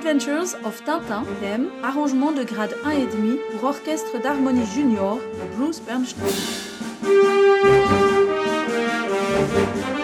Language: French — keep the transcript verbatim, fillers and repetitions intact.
Adventures of Tintin, thème, arrangement de grade un virgule cinq pour orchestre d'harmonie junior de Bruce Bernstein.